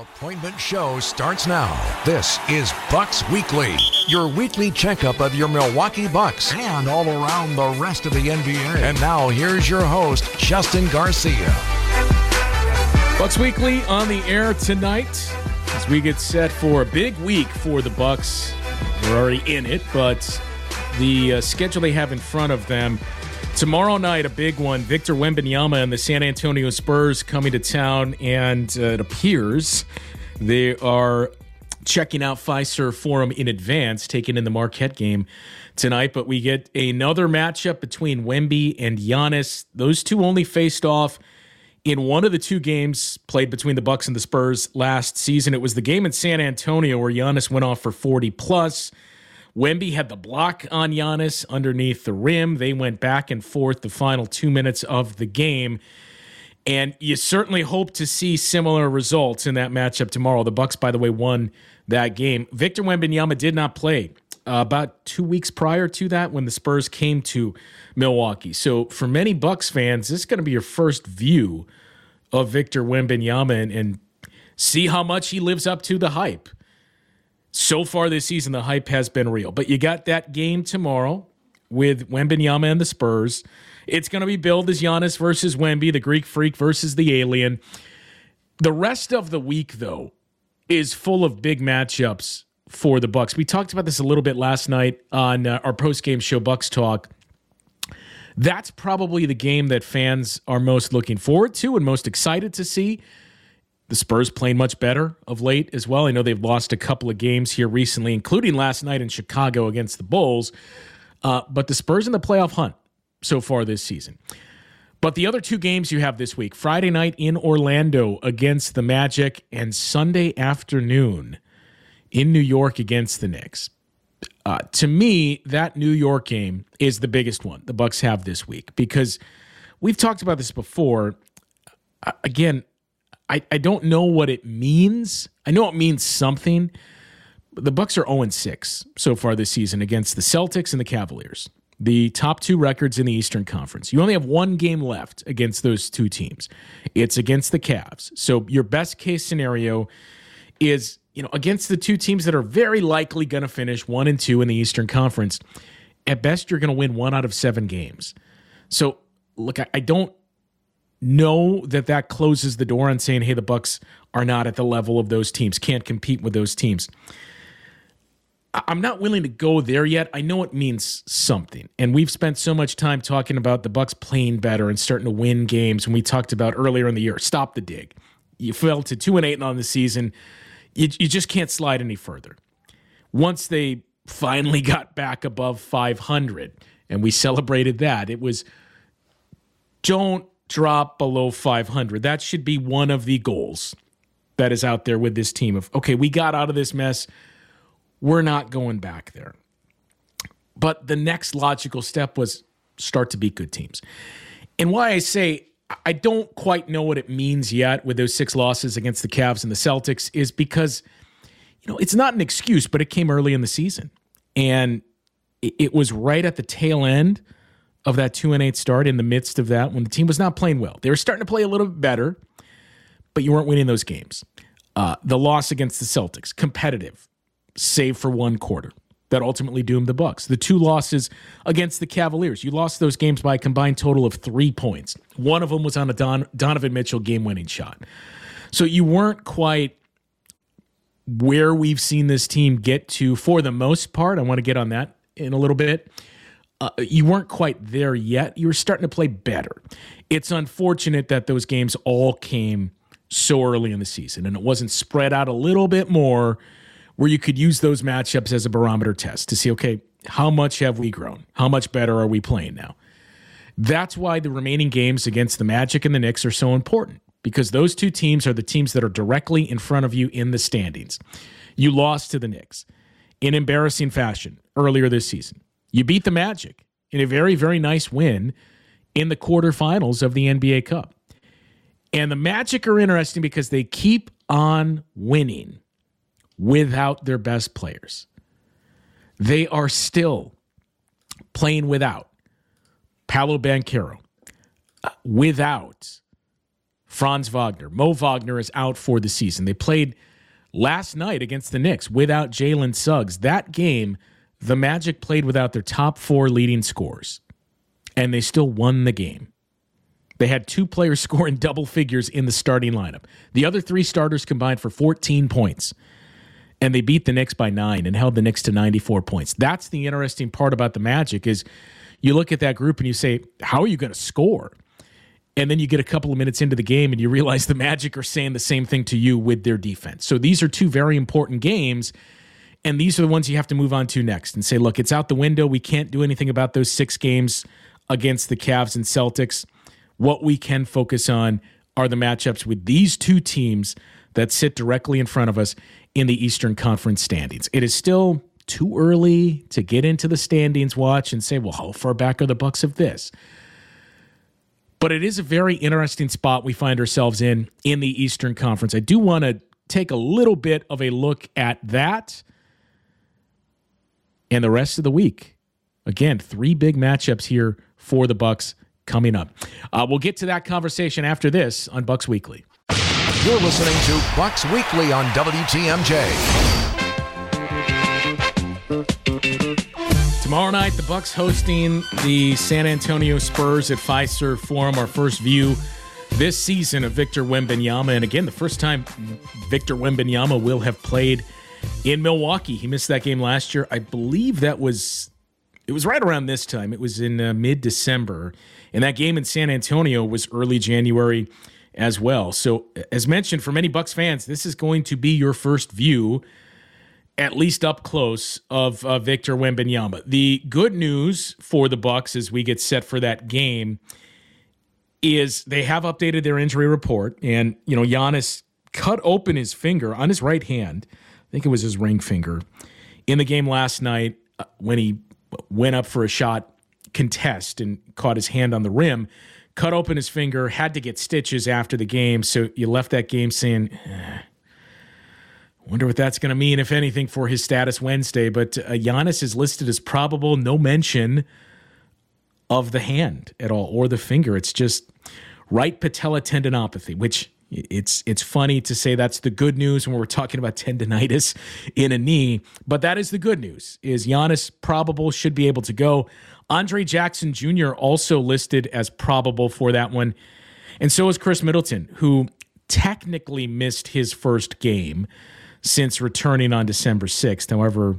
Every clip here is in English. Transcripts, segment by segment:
appointment show starts now. This is Bucks Weekly, your weekly checkup of your Milwaukee Bucks and all around the rest of the NBA. And now here's your host, Justin Garcia. Bucks Weekly on the air tonight as we get set for a big week for the Bucks. We're already in it, but the schedule they have in front of them. Tomorrow night, a big one. Victor Wembanyama and the San Antonio Spurs coming to town, and it appears they are checking out Fiserv Forum in advance, taking in the Marquette game tonight. But we get another matchup between Wemby and Giannis. Those two only faced off in one of the two games played between the Bucks and the Spurs last season. It was the game in San Antonio where Giannis went off for 40+. Wemby had the block on Giannis underneath the rim. They went back and forth the final 2 minutes of the game. And you certainly hope to see similar results in that matchup tomorrow. The Bucks, by the way, won that game. Victor Wembanyama did not play about 2 weeks prior to that when the Spurs came to Milwaukee. So for many Bucks fans, this is going to be your first view of Victor Wembanyama and see how much he lives up to the hype. So far this season, the hype has been real. But you got that game tomorrow with Wembanyama and the Spurs. It's going to be billed as Giannis versus Wemby, the Greek Freak versus the Alien. The rest of the week, though, is full of big matchups for the Bucks. We talked about this a little bit last night on our post-game show, Bucks Talk. That's probably the game that fans are most looking forward to and most excited to see. The Spurs playing much better of late as well. I know they've lost a couple of games here recently, including last night in Chicago against the Bulls. But the Spurs in the playoff hunt so far this season. But the other two games you have this week, Friday night in Orlando against the Magic and Sunday afternoon in New York against the Knicks. To me, that New York game is the biggest one the Bucks have this week because we've talked about this before. Again, I don't know what it means. I know it means something. The Bucks are 0-6 so far this season against the Celtics and the Cavaliers, the top two records in the Eastern Conference. You only have one game left against those two teams. It's against the Cavs. So your best case scenario is, against the two teams that are very likely going to finish 1-2 in the Eastern Conference. At best, you're going to win 1 out of 7 games. So, look, I don't know that closes the door on saying, hey, the Bucks are not at the level of those teams, can't compete with those teams. I'm not willing to go there yet. I know it means something. And we've spent so much time talking about the Bucks playing better and starting to win games. When we talked about earlier in the year, stop the dig. You fell to 2-8 on the season. You just can't slide any further. Once they finally got back above 500, and we celebrated that, it was don't drop below 500. That should be one of the goals that is out there with this team of, okay, we got out of this mess. We're not going back there. But the next logical step was start to beat good teams. And why I say I don't quite know what it means yet with those 6 losses against the Cavs and the Celtics is because, it's not an excuse, but it came early in the season. And it was right at the tail end of that 2-8 start, in the midst of that, when the team was not playing well. They were starting to play a little bit better, but you weren't winning those games. The loss against the Celtics, competitive, save for one quarter. That ultimately doomed the Bucks. The 2 losses against the Cavaliers, you lost those games by a combined total of 3 points. One of them was on a Donovan Mitchell game-winning shot. So you weren't quite where we've seen this team get to for the most part. I want to get on that in a little bit. You weren't quite there yet. You were starting to play better. It's unfortunate that those games all came so early in the season, and it wasn't spread out a little bit more where you could use those matchups as a barometer test to see, okay, how much have we grown? How much better are we playing now? That's why the remaining games against the Magic and the Knicks are so important, because those two teams are the teams that are directly in front of you in the standings. You lost to the Knicks in embarrassing fashion earlier this season. You beat the Magic in a very, very nice win in the quarterfinals of the NBA Cup. And the Magic are interesting because they keep on winning without their best players. They are still playing without Paolo Banchero, without Franz Wagner. Mo Wagner is out for the season. They played last night against the Knicks without Jalen Suggs. That game, the Magic played without their top 4 leading scorers, and they still won the game. They had 2 players score in double figures in the starting lineup. The other 3 starters combined for 14 points, and they beat the Knicks by 9 and held the Knicks to 94 points. That's the interesting part about the Magic is you look at that group and you say, how are you going to score? And then you get a couple of minutes into the game and you realize the Magic are saying the same thing to you with their defense. So these are 2 very important games, and these are the ones you have to move on to next and say, look, it's out the window. We can't do anything about those 6 games against the Cavs and Celtics. What we can focus on are the matchups with these 2 teams that sit directly in front of us in the Eastern Conference standings. It is still too early to get into the standings watch and say, well, how far back are the Bucks of this? But it is a very interesting spot we find ourselves in the Eastern Conference. I do want to take a little bit of a look at that and the rest of the week. Again, 3 big matchups here for the Bucks coming up. We'll get to that conversation after this on Bucks Weekly. You're listening to Bucks Weekly on WTMJ. Tomorrow night, the Bucks hosting the San Antonio Spurs at Fiserv Forum. Our first view this season of Victor Wembanyama. And again, the first time Victor Wembanyama will have played in Milwaukee. He missed that game last year. I believe it was right around this time. It was in mid-December. And that game in San Antonio was early January as well. So as mentioned, for many Bucks fans, this is going to be your first view, at least up close, of Victor Wembanyama. The good news for the Bucks as we get set for that game is they have updated their injury report. And, Giannis cut open his finger on his right hand. I think it was his ring finger in the game last night when he went up for a shot contest and caught his hand on the rim, cut open his finger, had to get stitches after the game. So you left that game saying, wonder what that's going to mean, if anything, for his status Wednesday. But Giannis is listed as probable, no mention of the hand at all or the finger. It's just right patella tendinopathy, which it's funny to say that's the good news when we're talking about tendinitis in a knee. But that is the good news, is Giannis probable, should be able to go. Andre Jackson Jr. also listed as probable for that one. And so is Chris Middleton, who technically missed his first game since returning on December 6th. However,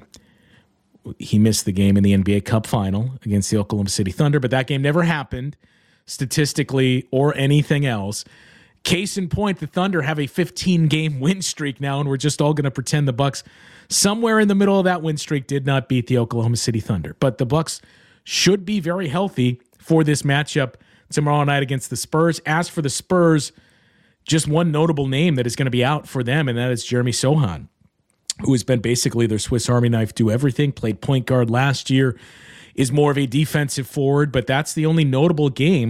he missed the game in the NBA Cup final against the Oklahoma City Thunder, but that game never happened statistically or anything else. Case in point, the Thunder have a 15-game win streak now, and we're just all going to pretend the Bucks somewhere in the middle of that win streak did not beat the Oklahoma City Thunder. But the Bucks should be very healthy for this matchup tomorrow night against the Spurs. As for the Spurs, just one notable name that is going to be out for them, and that is Jeremy Sohan, who has been basically their Swiss Army knife, do everything, played point guard last year, is more of a defensive forward, but that's the only notable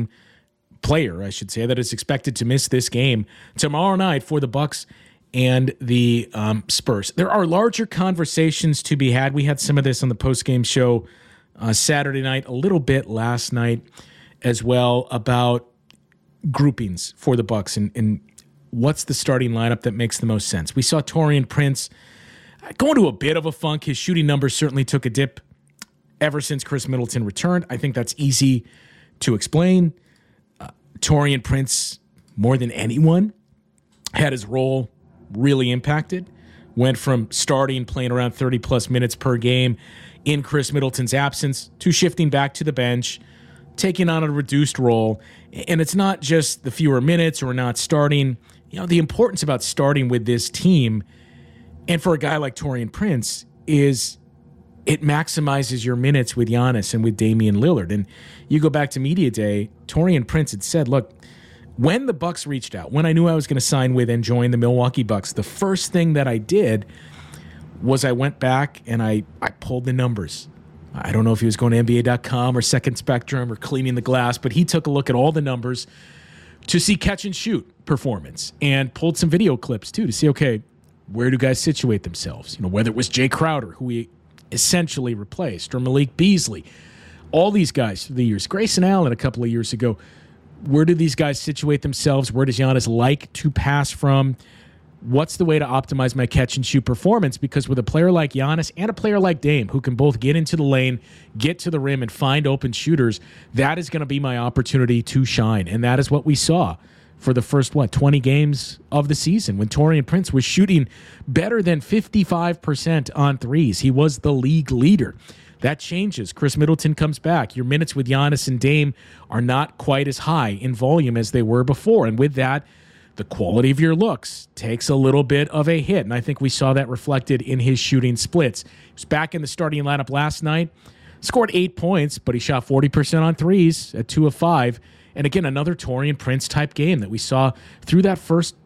player, I should say, that is expected to miss this game tomorrow night for the Bucks and the Spurs. There are larger conversations to be had. We had some of this on the postgame show Saturday night, a little bit last night as well, about groupings for the Bucks and what's the starting lineup that makes the most sense. We saw Taurean Prince go into a bit of a funk. His shooting numbers certainly took a dip ever since Chris Middleton returned. I think that's easy to explain. Taurean Prince, more than anyone, had his role really impacted. Went from starting, playing around 30-plus minutes per game in Chris Middleton's absence to shifting back to the bench, taking on a reduced role. And it's not just the fewer minutes or not starting. The importance about starting with this team, and for a guy like Taurean Prince, is it maximizes your minutes with Giannis and with Damian Lillard. And you go back to Media Day, Taurean Prince had said, look, when the Bucks reached out, when I knew I was going to sign with and join the Milwaukee Bucks, the first thing that I did was I went back and I pulled the numbers. I don't know if he was going to NBA.com or Second Spectrum or Cleaning the Glass, but he took a look at all the numbers to see catch and shoot performance and pulled some video clips too to see, okay, where do guys situate themselves? Whether it was Jay Crowder, who he essentially replaced, or Malik Beasley, all these guys through the years, Grayson Allen a couple of years ago, Where do these guys situate themselves? Where does Giannis like to pass from? What's the way to optimize my catch-and-shoot performance? Because with a player like Giannis and a player like Dame, who can both get into the lane, get to the rim, and find open shooters, that is going to be my opportunity to shine. And that is what we saw for the first, 20 games of the season when Taurean Prince was shooting better than 55% on threes. He was the league leader. That changes. Chris Middleton comes back. Your minutes with Giannis and Dame are not quite as high in volume as they were before. And with that, the quality of your looks takes a little bit of a hit, and I think we saw that reflected in his shooting splits. He was back in the starting lineup last night, scored 8 points, but he shot 40% on threes at 2 of 5. And again, another Taurean Prince type game that we saw through that first,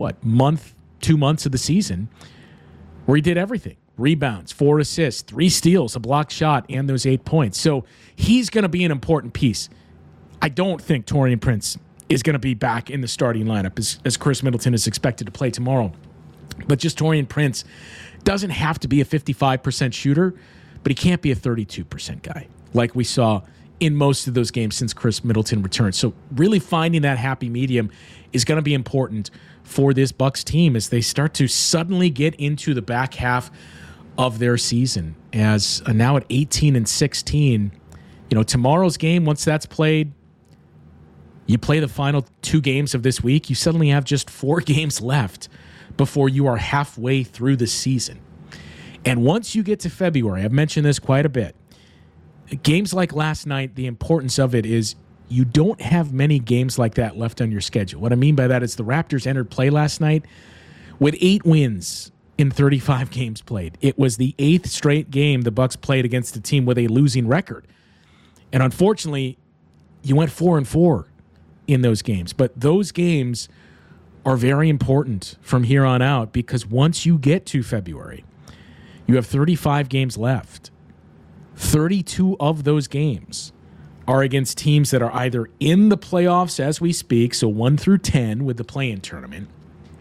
2 months of the season, where he did everything. Rebounds, 4 assists, 3 steals, a blocked shot, and those 8 points. So he's going to be an important piece. I don't think Taurean Prince is going to be back in the starting lineup as Chris Middleton is expected to play tomorrow. But just Taurean Prince doesn't have to be a 55% shooter, but he can't be a 32% guy like we saw in most of those games since Chris Middleton returned. So really finding that happy medium is going to be important for this Bucks team as they start to suddenly get into the back half of their season. As now at 18-16, tomorrow's game, once that's played, you play the final 2 games of this week, you suddenly have just 4 games left before you are halfway through the season. And once you get to February, I've mentioned this quite a bit, games like last night, the importance of it is you don't have many games like that left on your schedule. What I mean by that is the Raptors entered play last night with 8 wins in 35 games played. It was the 8th straight game the Bucks played against a team with a losing record. And unfortunately, you went 4-4 in those games. But those games are very important from here on out because once you get to February, you have 35 games left. 32 of those games are against teams that are either in the playoffs as we speak, so 1 through 10 with the play-in tournament,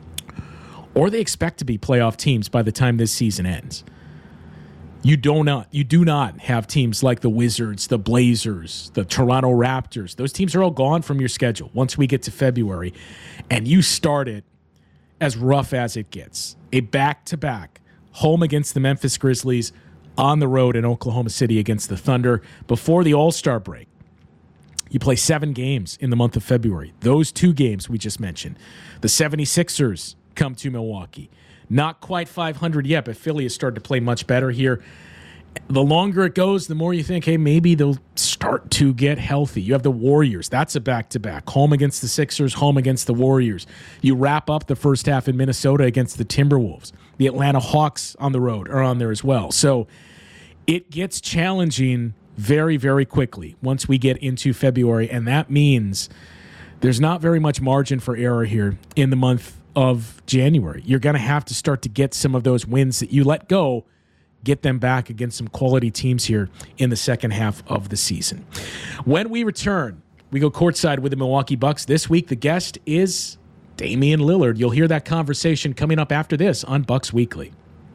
or they expect to be playoff teams by the time this season ends. You do not have teams like the Wizards, the Blazers, the Toronto Raptors. Those teams are all gone from your schedule once we get to February, and you start it as rough as it gets. A back-to-back, home against the Memphis Grizzlies, on the road in Oklahoma City against the Thunder before the All-Star break. You play 7 games in the month of February. Those 2 games we just mentioned. The 76ers come to Milwaukee. Not quite 500 yet, but Philly has started to play much better here. The longer it goes, the more you think, hey, maybe they'll start to get healthy. You have the Warriors. That's a back-to-back. Home against the Sixers, home against the Warriors. You wrap up the first half in Minnesota against the Timberwolves. The Atlanta Hawks on the road are on there as well. So it gets challenging very, very quickly once we get into February, and that means there's not very much margin for error here in the month of January. You're going to have to start to get some of those wins that you let go, get them back against some quality teams here in the second half of the season. When we return, we go courtside with the Milwaukee Bucks. This week, the guest is Damian Lillard. You'll hear that conversation coming up after this on Bucks Weekly.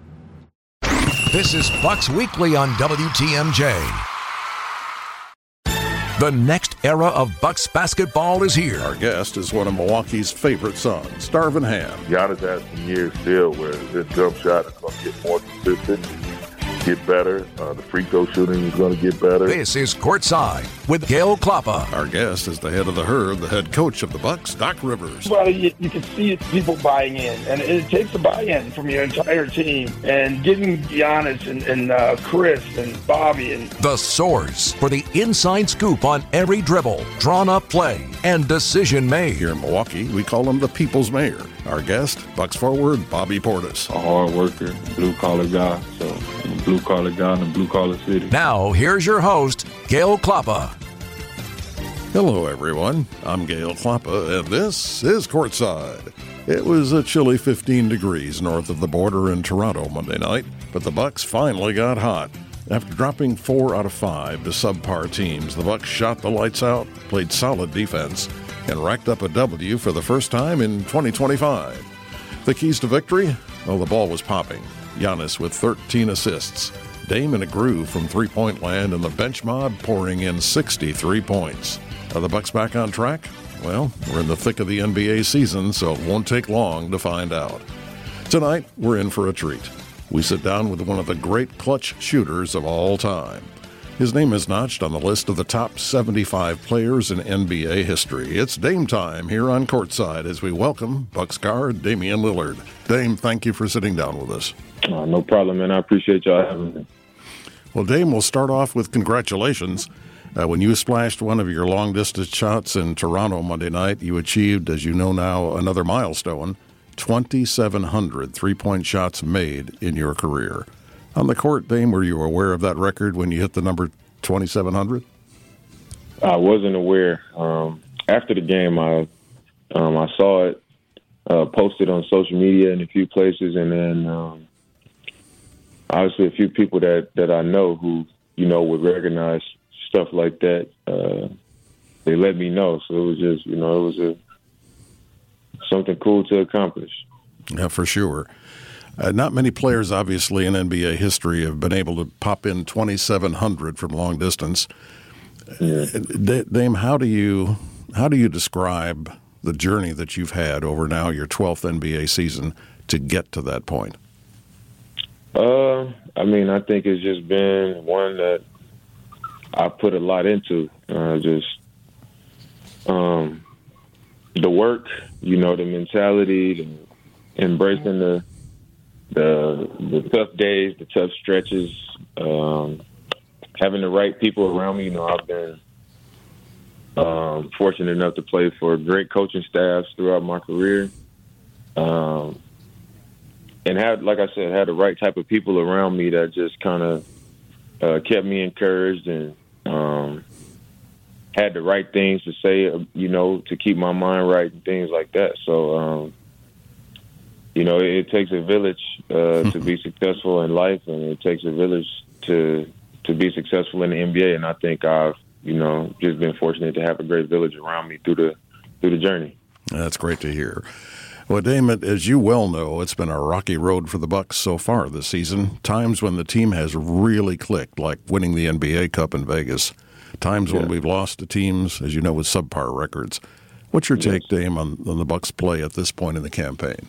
This is Bucks Weekly on WTMJ. The next era of Bucks basketball is here. Our guest is one of Milwaukee's favorite sons, Darvin Ham. Giannis has some years still where his jump shot is going to get more consistent, get better. The free throw shooting is going to get better. This is Courtside with Gail Klappa. Our guest is the head of the Herd, the head coach of the Bucks, Doc Rivers. Well, you can see people buying in, and it takes a buy-in from your entire team. And getting Giannis and Chris and Bobby and the source for the inside scoop on every dribble, drawn-up play, and decision made. Here in Milwaukee, we call him the People's Mayor. Our guest, Bucks forward Bobby Portis. A hard worker, blue-collar guy, so I'm a blue-collar guy in a blue-collar city. Now, here's your host, Gail Klappa. Hello, everyone. I'm Gail Klappa, and this is Courtside. It was a chilly 15 degrees north of the border in Toronto Monday night, but the Bucks finally got hot. After dropping 4 out of 5 to subpar teams, the Bucks shot the lights out, played solid defense, and racked up a W for the first time in 2025. The keys to victory? Well, the ball was popping. Giannis with 13 assists. Dame in a groove from three-point land, and the bench mob pouring in 63 points. Are the Bucks back on track? Well, we're in the thick of the NBA season, so it won't take long to find out. Tonight, we're in for a treat. We sit down with one of the great clutch shooters of all time. His name is notched on the list of the top 75 players in NBA history. It's Dame time here on Courtside as we welcome Bucks guard Damian Lillard. Dame, thank you for sitting down with us. No problem, man. I appreciate y'all having me. Well, Dame, we'll start off with congratulations. When you splashed one of your long-distance shots in Toronto Monday night, you achieved, as you know now, another milestone, 2,700 three-point shots made in your career. On the court, Dame, were you aware of that record when you hit the number 2,700? I wasn't aware. After the game, I saw it posted on social media in a few places, and then obviously a few people that I know who, would recognize stuff like that. They let me know. So it was just, it was something cool to accomplish. Yeah, for sure. Not many players, obviously, in NBA history have been able to pop in 2,700 from long distance. Yeah. Dame, how do you describe the journey that you've had over now your 12th NBA season to get to that point? I think it's just been one that I put a lot into. The work, the mentality, embracing the tough days, the tough stretches, having the right people around me. I've been fortunate enough to play for great coaching staffs throughout my career. And had the right type of people around me that just kind of kept me encouraged and had the right things to say, to keep my mind right and things like that. So, it takes a village to be successful in life, and it takes a village to be successful in the NBA. And I think I've, just been fortunate to have a great village around me through the journey. That's great to hear. Well, Dame, as you well know, it's been a rocky road for the Bucks so far this season. Times when the team has really clicked, like winning the NBA Cup in Vegas. Times when we've lost to teams, as you know, with subpar records. What's your take, Dame, on the Bucks' play at this point in the campaign?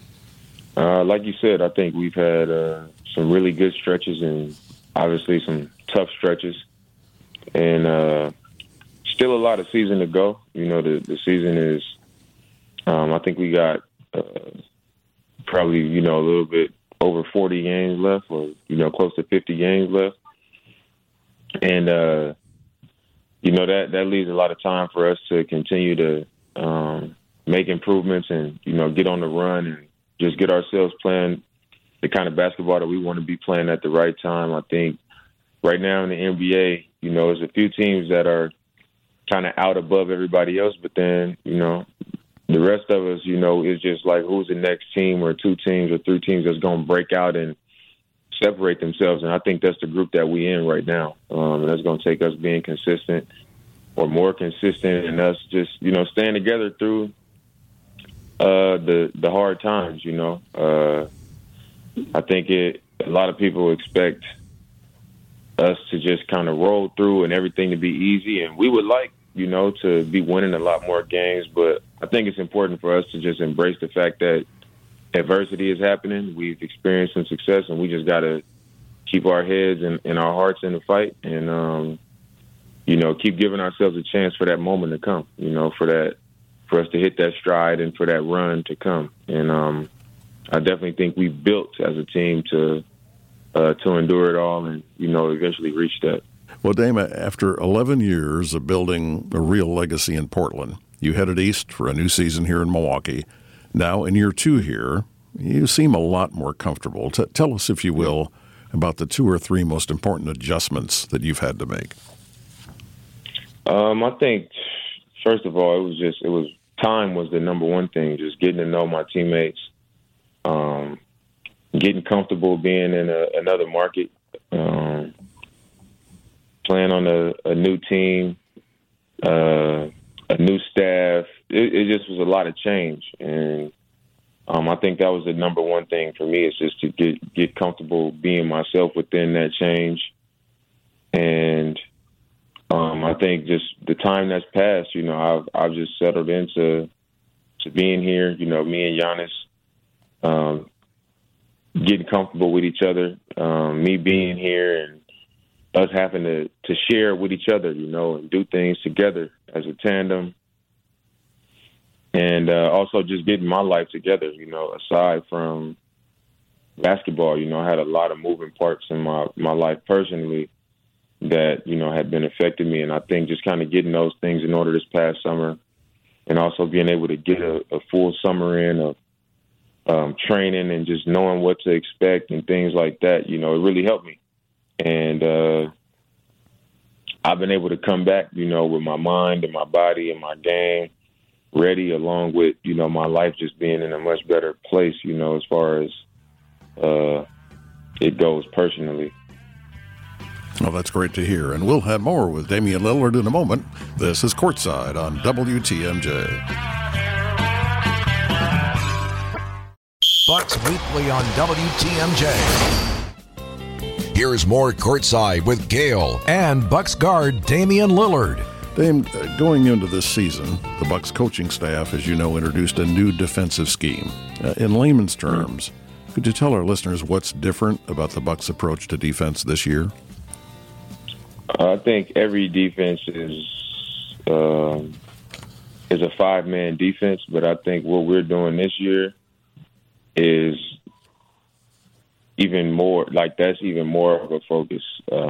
Like you said, I think we've had some really good stretches and obviously some tough stretches. And still a lot of season to go. The season is, I think we got probably, a little bit over 40 games left or, close to 50 games left. And, that leaves a lot of time for us to continue to make improvements and, get on the run and just get ourselves playing the kind of basketball that we want to be playing at the right time. I think right now in the NBA, there's a few teams that are kind of out above everybody else, but then, the rest of us, is just like who's the next team or two teams or three teams that's going to break out and separate themselves. And I think that's the group that we in right now. And that's going to take us being consistent or more consistent and us just, staying together through the hard times, I think a lot of people expect us to just kind of roll through and everything to be easy. And we would like, to be winning a lot more games. But I think it's important for us to just embrace the fact that adversity is happening. We've experienced some success, and we just got to keep our heads and our hearts in the fight and, keep giving ourselves a chance for that moment to come, for us to hit that stride and for that run to come. And I definitely think we built as a team to endure it all and, eventually reach that. Well, Dame, after 11 years of building a real legacy in Portland, you headed east for a new season here in Milwaukee. Now, in year 2 here, you seem a lot more comfortable. Tell us, if you will, about the 2 or 3 most important adjustments that you've had to make. I think, first of all, time was the number one thing, just getting to know my teammates, getting comfortable being in another market, playing on a new team, a new staff. It just was a lot of change. And I think that was the number one thing for me, is just to get comfortable being myself within that change and I think just the time that's passed, I've just settled into being here. Me and Giannis getting comfortable with each other, me being here and us having to share with each other, and do things together as a tandem. And also just getting my life together, aside from basketball. I had a lot of moving parts in my life personally that, had been affecting me. And I think just kind of getting those things in order this past summer and also being able to get a full summer in of training and just knowing what to expect and things like that, it really helped me. And I've been able to come back, with my mind and my body and my game ready, along with, my life just being in a much better place, as far as it goes personally. Well, that's great to hear. And we'll have more with Damian Lillard in a moment. This is Courtside on WTMJ. Bucks Weekly on WTMJ. Here's more Courtside with Gale and Bucks guard Damian Lillard. Dame, going into this season, the Bucks coaching staff, as you know, introduced a new defensive scheme. In layman's terms, could you tell our listeners what's different about the Bucks' approach to defense this year? I think every defense is a five-man defense, but I think what we're doing this year is even more, that's even more of a focus,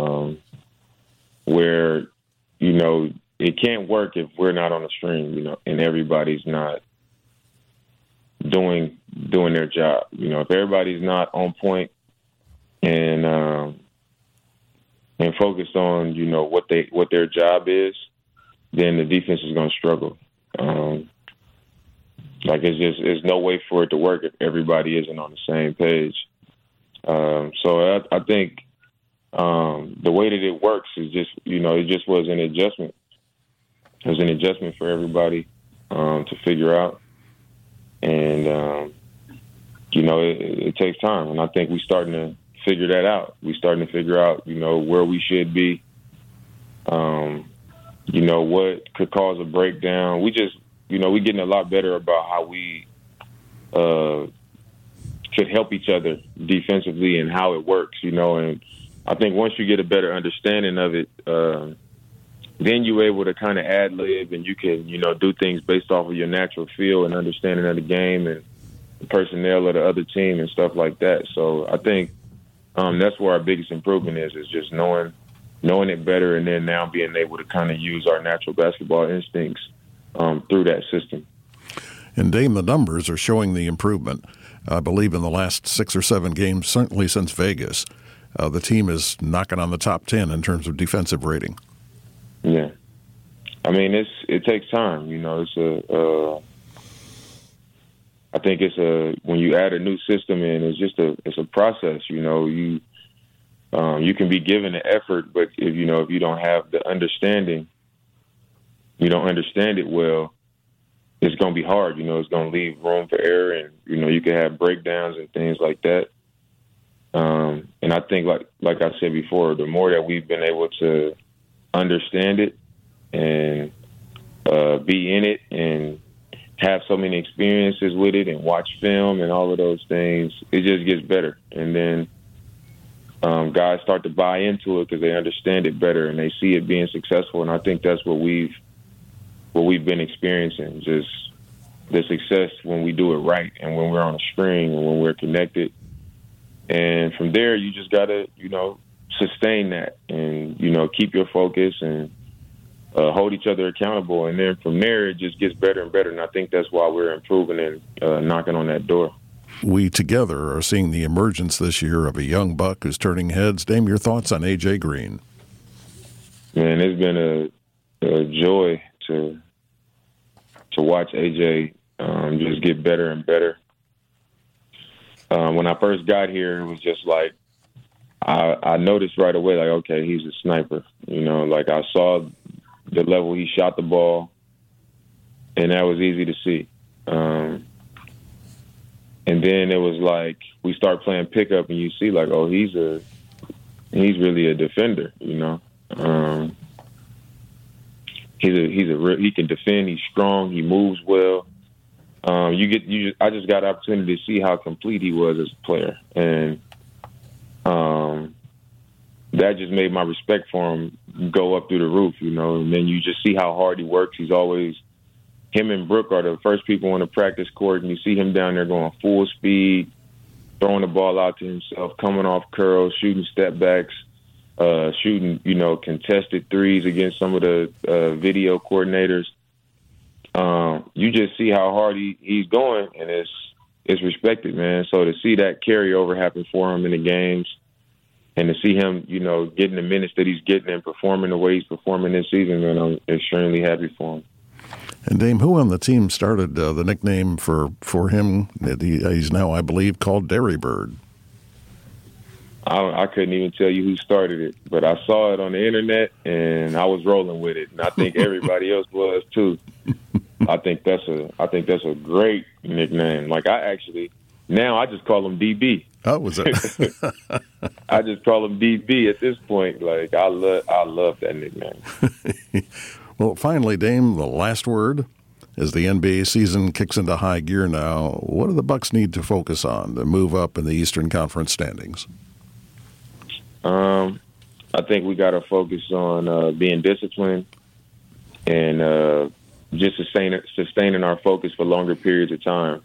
where, it can't work if we're not on the string, and everybody's not doing their job. If everybody's not on point and focused on, what their job is, then the defense is going to struggle. There's no way for it to work if everybody isn't on the same page. So I think the way that it works is just, it just was an adjustment. It was an adjustment for everybody to figure out. And, it takes time. And I think we're starting to figure that out. We're starting to figure out, where we should be, what could cause a breakdown. We just, we're getting a lot better about how we could help each other defensively and how it works, and I think once you get a better understanding of it, then you're able to kind of ad-lib and you can, do things based off of your natural feel and understanding of the game and the personnel of the other team and stuff like that. So I think that's where our biggest improvement is just knowing it better and then now being able to kind of use our natural basketball instincts through that system. And Dame, the numbers are showing the improvement. I believe in the last 6 or 7 games, certainly since Vegas, the team is knocking on the top 10 in terms of defensive rating. Yeah. I mean, it takes time. I think when you add a new system in, it's a process. You can be given the effort, but if you don't have the understanding, you don't understand it well, it's going to be hard. It's going to leave room for error, and you can have breakdowns and things like that. And I think, like I said before, the more that we've been able to understand it and be in it and have so many experiences with it and watch film and all of those things, it just gets better. And then guys start to buy into it because they understand it better and they see it being successful. And I think that's what we've been experiencing, just the success when we do it right and when we're on a string and when we're connected. And from there, you just got to, sustain that and, keep your focus and hold each other accountable. And then from there, it just gets better and better. And I think that's why we're improving and knocking on that door. We together are seeing the emergence this year of a young Buck who's turning heads. Dame, your thoughts on A.J. Green? Man, it's been a joy to watch A.J. Just get better and better. When I first got here, it was just like, I noticed right away, like, okay, he's a sniper. I saw the level he shot the ball, and that was easy to see. And then it was like we start playing pickup, and you see, like, oh, he's really a defender, he can defend. He's strong. He moves well. I just got an opportunity to see how complete he was as a player, and that just made my respect for him go up through the roof, And then you just see how hard he works. Him and Brooke are the first people on the practice court, and you see him down there going full speed, throwing the ball out to himself, coming off curls, shooting step backs, shooting, contested threes against some of the video coordinators. You just see how hard he's going, and it's respected, man. So to see that carryover happen for him in the games, and to see him, getting the minutes that he's getting and performing the way he's performing this season, man, I'm extremely happy for him. And Dame, who on the team started the nickname for him that he's now, I believe, called Dairy Bird? I couldn't even tell you who started it, but I saw it on the internet and I was rolling with it, and I think everybody else was too. I think that's a great nickname. Like now I just call him DB. Oh, was it? I just call him DB at this point. Like I love that nickname. Well, finally, Dame, the last word. As the NBA season kicks into high gear now, what do the Bucks need to focus on to move up in the Eastern Conference standings? I think we got to focus on being disciplined and just sustaining our focus for longer periods of time.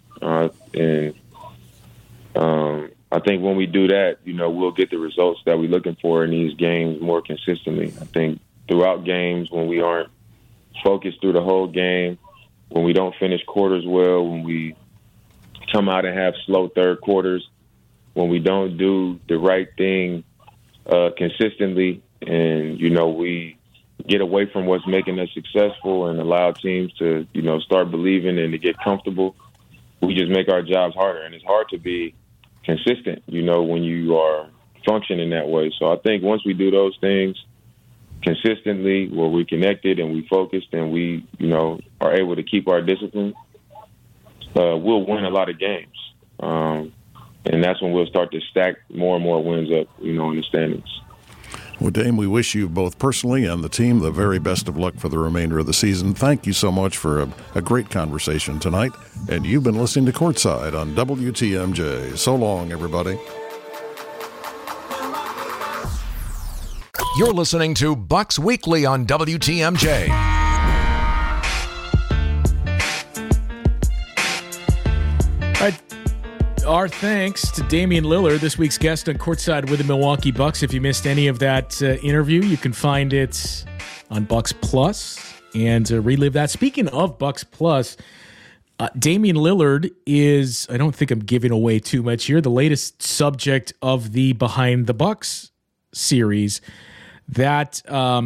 I think when we do that, we'll get the results that we're looking for in these games more consistently. I think throughout games, when we aren't focused through the whole game, when we don't finish quarters well, when we come out and have slow third quarters, when we don't do the right thing consistently, and we get away from what's making us successful and allow teams to start believing and to get comfortable, we just make our jobs harder. And it's hard to be consistent when you are functioning that way. So I think once we do those things consistently, where we connected and we focused and we are able to keep our discipline, we'll win a lot of games. And that's when we'll start to stack more and more wins up, in the standings. Well, Dame, we wish you both personally and the team the very best of luck for the remainder of the season. Thank you so much for a great conversation tonight. And you've been listening to Courtside on WTMJ. So long, everybody. You're listening to Bucks Weekly on WTMJ. All right. Our thanks to Damian Lillard, this week's guest on Courtside with the Milwaukee Bucks. If you missed any of that interview, you can find it on Bucks Plus and relive that. Speaking of Bucks Plus, Damian Lillard is, I don't think I'm giving away too much here, the latest subject of the Behind the Bucks series that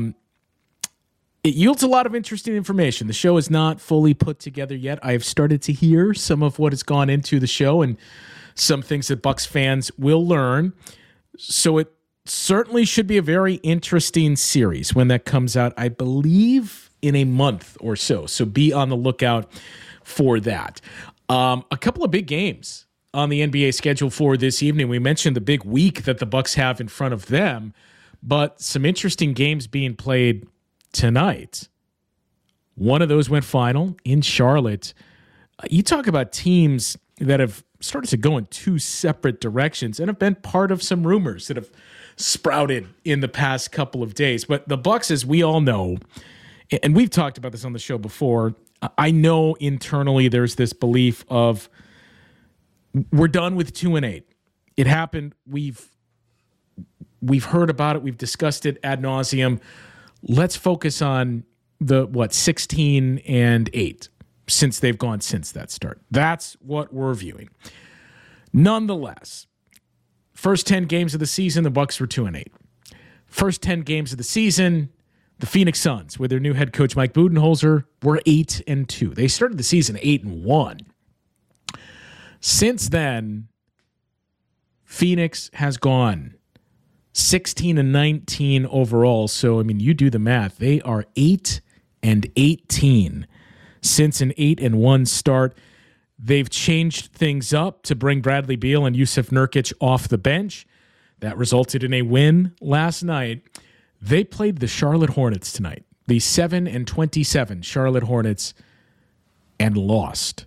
it yields a lot of interesting information. The show is not fully put together yet. I've started to hear some of what has gone into the show and some things that Bucks fans will learn. So it certainly should be a very interesting series when that comes out, I believe, in a month or so. So be on the lookout for that. A couple of big games on the NBA schedule for this evening. We mentioned the big week that the Bucks have in front of them, but some interesting games being played tonight. One of those went final in Charlotte. You talk about teams that have started to go in two separate directions and have been part of some rumors that have sprouted in the past couple of days. But the Bucks, as we all know, and we've talked about this on the show before, I know internally there's this belief of we're done with 2-8. It happened. We've heard about it. We've discussed it ad nauseum. Let's focus on the 16-8 since they've gone since that start. That's what we're viewing. Nonetheless, first 10 games of the season, the Bucks were 2-8. First 10 games of the season, the Phoenix Suns, with their new head coach Mike Budenholzer, were 8-2. They started the season 8-1. Since then, Phoenix has gone 16-19 overall. So, I mean, you do the math. They are 8-18 since an 8-1 start. They've changed things up to bring Bradley Beal and Yusuf Nurkic off the bench. That resulted in a win last night. They played the Charlotte Hornets tonight. the 7-27 Charlotte Hornets and lost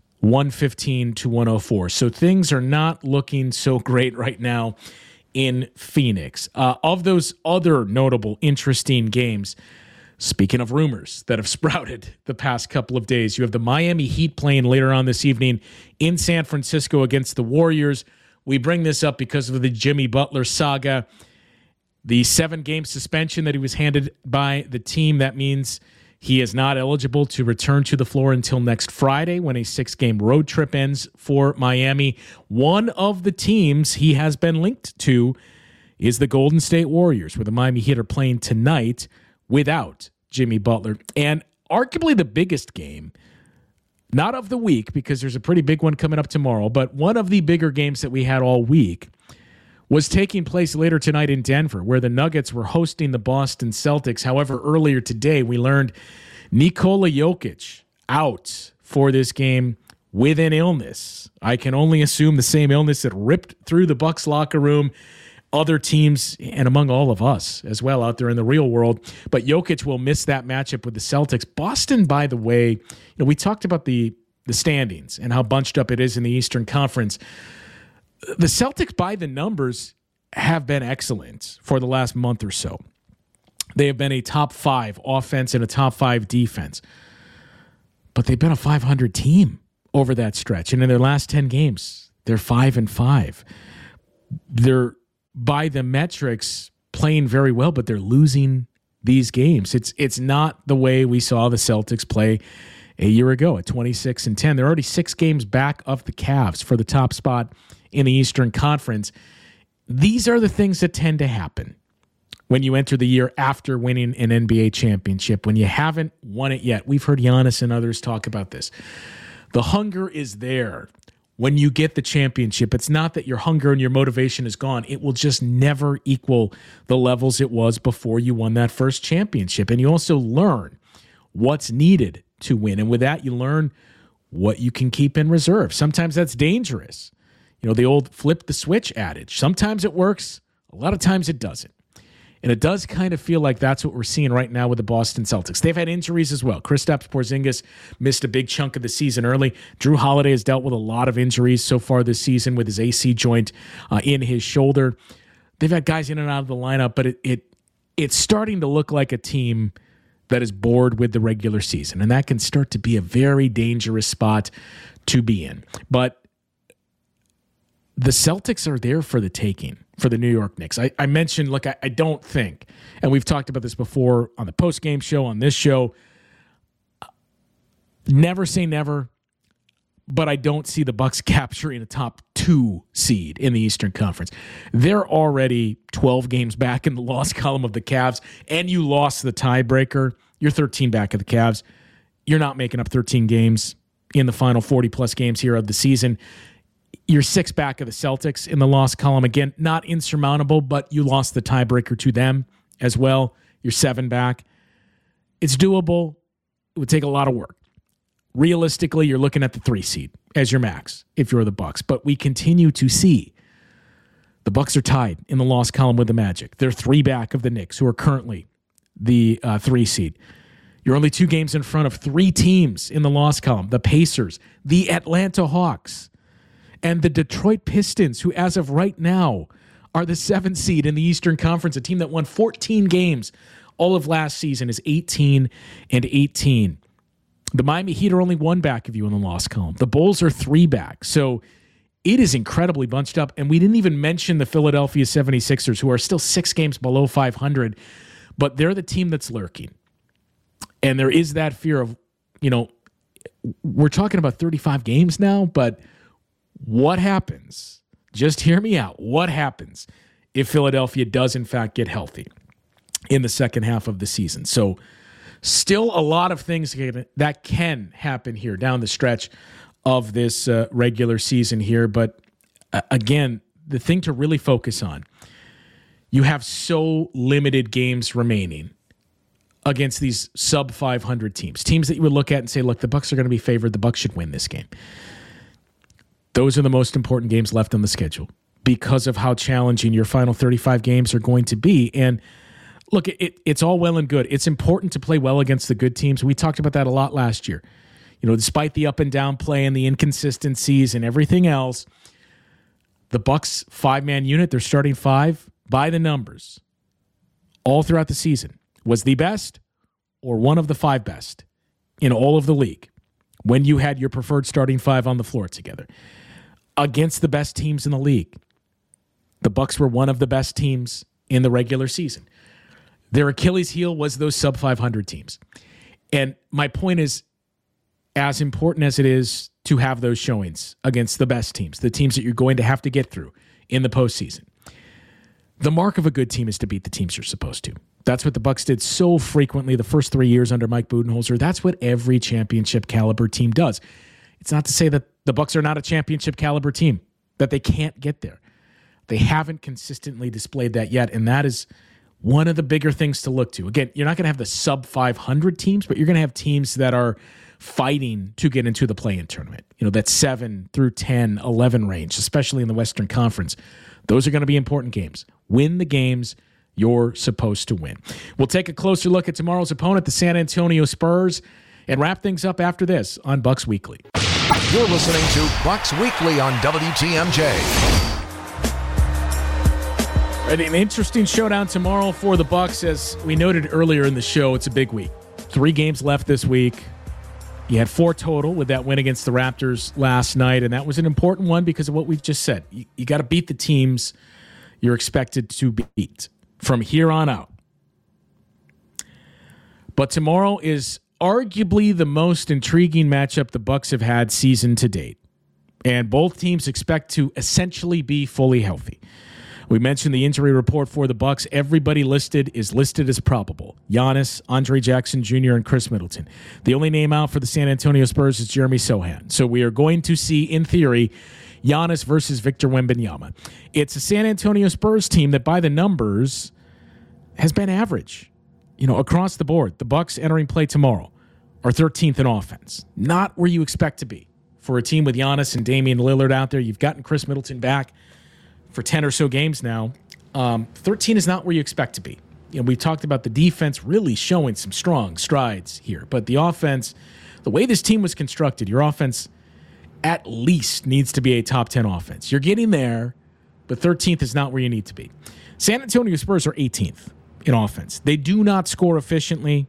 115-104. So things are not looking so great right now in Phoenix. Of those other notable, interesting games, speaking of rumors that have sprouted the past couple of days, you have the Miami Heat playing later on this evening in San Francisco against the Warriors. We bring this up because of the Jimmy Butler saga. The 7-game suspension that he was handed by the team, that means he is not eligible to return to the floor until next Friday when a 6-game road trip ends for Miami. One of the teams he has been linked to is the Golden State Warriors, where the Miami Heat are playing tonight without Jimmy Butler. And arguably the biggest game, not of the week, because there's a pretty big one coming up tomorrow, but one of the bigger games that we had all week was taking place later tonight in Denver, where the Nuggets were hosting the Boston Celtics. However, earlier today, we learned Nikola Jokic out for this game with an illness. I can only assume the same illness that ripped through the Bucks locker room, other teams, and among all of us as well out there in the real world. But Jokic will miss that matchup with the Celtics. Boston, by the way, we talked about the standings and how bunched up it is in the Eastern Conference. The Celtics, by the numbers, have been excellent for the last month or so. They have been a top 5 offense and a top 5 defense. But they've been a 500 team over that stretch. And in their last 10 games, they're 5-5. They're, by the metrics, playing very well, but they're losing these games. It's not the way we saw the Celtics play a year ago at 26-10. They're already 6 games back of the Cavs for the top spot in the Eastern Conference. These are the things that tend to happen when you enter the year after winning an NBA championship, when you haven't won it yet. We've heard Giannis and others talk about this. The hunger is there when you get the championship. It's not that your hunger and your motivation is gone. It will just never equal the levels it was before you won that first championship. And you also learn what's needed to win. And with that, you learn what you can keep in reserve. Sometimes that's dangerous. The old flip the switch adage. Sometimes it works. A lot of times it doesn't. And it does kind of feel like that's what we're seeing right now with the Boston Celtics. They've had injuries as well. Kristaps Porzingis missed a big chunk of the season early. Drew Holiday has dealt with a lot of injuries so far this season with his AC joint in his shoulder. They've had guys in and out of the lineup, but it's starting to look like a team that is bored with the regular season. And that can start to be a very dangerous spot to be in. But the Celtics are there for the taking for the New York Knicks. I mentioned, look, I don't think, and we've talked about this before on the post-game show, on this show, never say never, but I don't see the Bucks capturing a top 2 seed in the Eastern Conference. They're already 12 games back in the loss column of the Cavs, and you lost the tiebreaker. You're 13 back of the Cavs. You're not making up 13 games in the final 40-plus games here of the season. You're 6 back of the Celtics in the loss column. Again, not insurmountable, but you lost the tiebreaker to them as well. You're 7 back. It's doable. It would take a lot of work. Realistically, you're looking at the 3 seed as your max if you're the Bucks. But we continue to see the Bucks are tied in the loss column with the Magic. They're 3 back of the Knicks, who are currently the 3 seed. You're only 2 games in front of 3 teams in the loss column: the Pacers, the Atlanta Hawks, and the Detroit Pistons, who as of right now are the 7th seed in the Eastern Conference. A team that won 14 games all of last season is 18-18. The Miami Heat are only 1 back of you in the loss column. The Bulls are 3 back. So it is incredibly bunched up. And we didn't even mention the Philadelphia 76ers, who are still 6 games below 500, but they're the team that's lurking. And there is that fear of, we're talking about 35 games now, but what happens? Just hear me out. What happens if Philadelphia does, in fact, get healthy in the second half of the season? So still a lot of things that can happen here down the stretch of this regular season here. But again, the thing to really focus on, you have so limited games remaining against these sub-500 teams that you would look at and say, look, the Bucks are going to be favored. The Bucks should win this game. Those are the most important games left on the schedule because of how challenging your final 35 games are going to be. And Look, it's all well and good. It's important to play well against the good teams. We talked about that a lot last year. Despite the up and down play and the inconsistencies and everything else, the Bucs 5-man unit, their starting 5, by the numbers, all throughout the season, was the best or one of the 5 best in all of the league when you had your preferred starting 5 on the floor together. Against the best teams in the league, the Bucs were one of the best teams in the regular season. Their Achilles heel was those sub-500 teams. And my point is, as important as it is to have those showings against the best teams, the teams that you're going to have to get through in the postseason, the mark of a good team is to beat the teams you're supposed to. That's what the Bucs did so frequently the first 3 years under Mike Budenholzer. That's what every championship caliber team does. It's not to say that the Bucs are not a championship caliber team, that they can't get there. They haven't consistently displayed that yet, and that is one of the bigger things to look to. Again, you're not going to have the sub-500 teams, but you're going to have teams that are fighting to get into the play-in tournament. That 7 through 10, 11 range, especially in the Western Conference. Those are going to be important games. Win the games you're supposed to win. We'll take a closer look at tomorrow's opponent, the San Antonio Spurs, and wrap things up after this on Bucs Weekly. You're listening to Bucs Weekly on WTMJ. An interesting showdown tomorrow for the Bucs. As we noted earlier in the show, it's a big week. 3 games left this week. You had 4 total with that win against the Raptors last night, and that was an important one because of what we've just said. You got to beat the teams you're expected to beat from here on out. But tomorrow is arguably the most intriguing matchup the Bucs have had season to date, and both teams expect to essentially be fully healthy. We mentioned the injury report for the Bucs. Everybody is listed as probable. Giannis, Andre Jackson Jr., and Chris Middleton. The only name out for the San Antonio Spurs is Jeremy Sohan. So we are going to see, in theory, Giannis versus Victor Wembanyama. It's a San Antonio Spurs team that, by the numbers, has been average, across the board. The Bucs entering play tomorrow are 13th in offense. Not where you expect to be for a team with Giannis and Damian Lillard out there. You've gotten Chris Middleton back for 10 or so games now. 13 is not where you expect to be. We talked about the defense really showing some strong strides here. But the offense, the way this team was constructed, your offense at least needs to be a top 10 offense. You're getting there, but 13th is not where you need to be. San Antonio Spurs are 18th in offense. They do not score efficiently.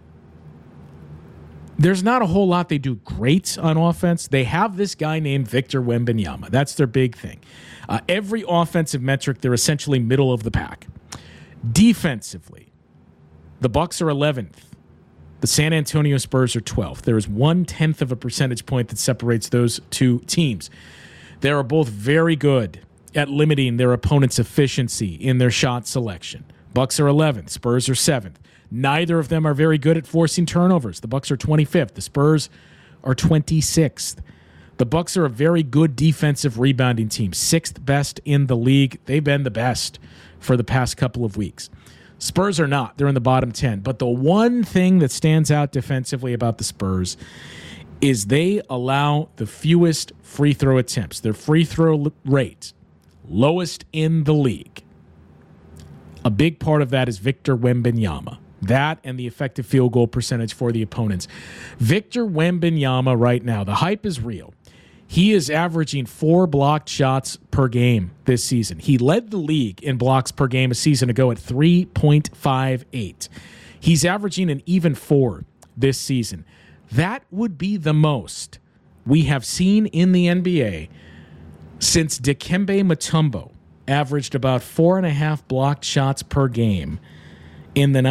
There's not a whole lot they do great on offense. They have this guy named Victor Wembanyama. That's their big thing. Every offensive metric, they're essentially middle of the pack. Defensively, the Bucs are 11th. The San Antonio Spurs are 12th. There is 0.1 of a percentage point that separates those two teams. They are both very good at limiting their opponent's efficiency in their shot selection. Bucs are 11th. Spurs are 7th. Neither of them are very good at forcing turnovers. The Bucs are 25th. The Spurs are 26th. The Bucs are a very good defensive rebounding team, 6th best in the league. They've been the best for the past couple of weeks. Spurs are not. They're in the bottom 10. But the one thing that stands out defensively about the Spurs is they allow the fewest free throw attempts. Their free throw rate, lowest in the league. A big part of that is Victor Wembanyama. That and the effective field goal percentage for the opponents. Victor Wembanyama right now, the hype is real. He is averaging 4 blocked shots per game this season. He led the league in blocks per game a season ago at 3.58. He's averaging an even 4 this season. That would be the most we have seen in the NBA since Dikembe Mutombo averaged about 4.5 blocked shots per game in the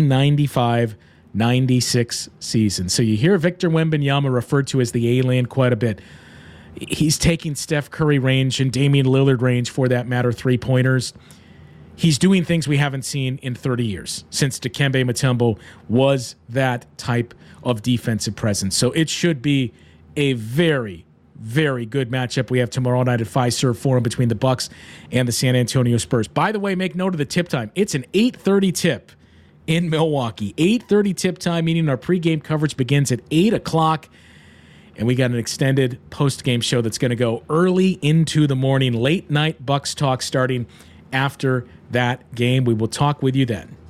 1995-96 season. So you hear Victor Wembanyama referred to as the alien quite a bit. He's taking Steph Curry range and Damian Lillard range, for that matter, three-pointers. He's doing things we haven't seen in 30 years since Dikembe Mutombo was that type of defensive presence. So it should be a very, very good matchup we have tomorrow night at Fiserv Forum between the Bucs and the San Antonio Spurs. By the way, make note of the tip time. It's an 8:30 tip in Milwaukee. 8:30 tip time, meaning our pregame coverage begins at 8 o'clock. And we got an extended post-game show that's going to go early into the morning, late night Bucs talk starting after that game. We will talk with you then.